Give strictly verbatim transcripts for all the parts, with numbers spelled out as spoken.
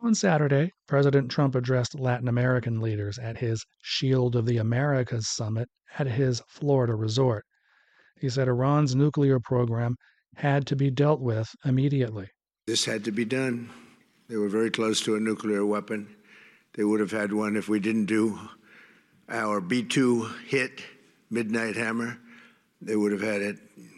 On Saturday, President Trump addressed Latin American leaders at his Shield of the Americas summit at his Florida resort. He said Iran's nuclear program had to be dealt with immediately. This had to be done. They were very close to a nuclear weapon. They would have had one if we didn't do our B two hit, Midnight Hammer. They would have had it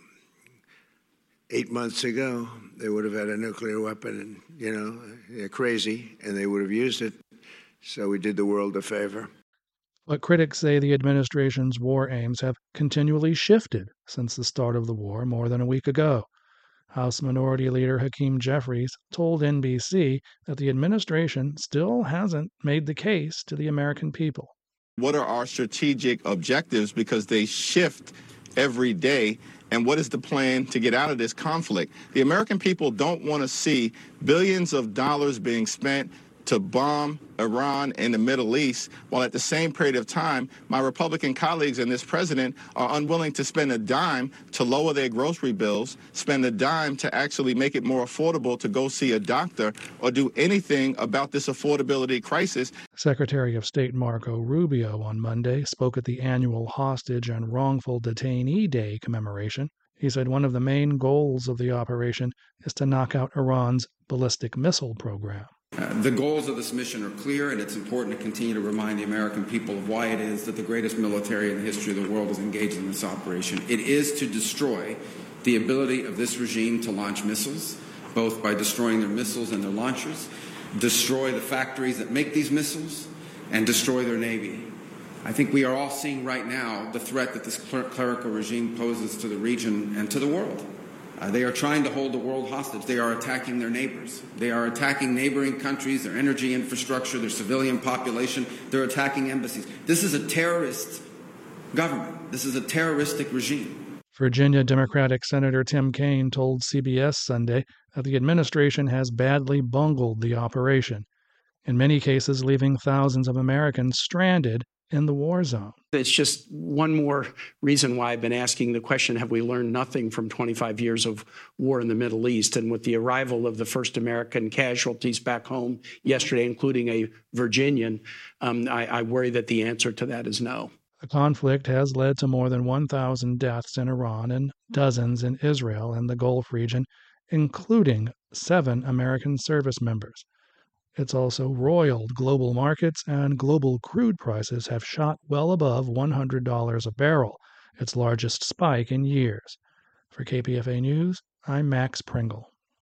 eight months ago. They would have had a nuclear weapon, and, you know, they're crazy, and they would have used it. So we did the world a favor. But critics say the administration's war aims have continually shifted since the start of the war more than a week ago. House Minority Leader Hakeem Jeffries told N B C that the administration still hasn't made the case to the American people. What are our strategic objectives? Because they shift every day. And what is the plan to get out of this conflict? The American people don't want to see billions of dollars being spent to bomb Iran and the Middle East, while at the same period of time, my Republican colleagues and this president are unwilling to spend a dime to lower their grocery bills, spend a dime to actually make it more affordable to go see a doctor, or do anything about this affordability crisis. Secretary of State Marco Rubio on Monday spoke at the annual Hostage and Wrongful Detainee Day commemoration. He said one of the main goals of the operation is to knock out Iran's ballistic missile program. Uh, the goals of this mission are clear, and it's important to continue to remind the American people of why it is that the greatest military in the history of the world is engaged in this operation. It is to destroy the ability of this regime to launch missiles, both by destroying their missiles and their launchers, destroy the factories that make these missiles, and destroy their navy. I think we are all seeing right now the threat that this clerical regime poses to the region and to the world. Uh, they are trying to hold the world hostage. They are attacking their neighbors. They are attacking neighboring countries, their energy infrastructure, their civilian population. They're attacking embassies. This is a terrorist government. This is a terroristic regime. Virginia Democratic Senator Tim Kaine told C B S Sunday that the administration has badly bungled the operation, in many cases leaving thousands of Americans stranded in the war zone. It's just one more reason why I've been asking the question, have we learned nothing from twenty-five years of war in the Middle East? And with the arrival of the first American casualties back home yesterday, including a Virginian, um, I, I worry that the answer to that is no. The conflict has led to more than one thousand deaths in Iran and dozens in Israel and the Gulf region, including seven American service members. It's also roiled global markets, and global crude prices have shot well above one hundred dollars a barrel, its largest spike in years. For K P F A News, I'm Max Pringle.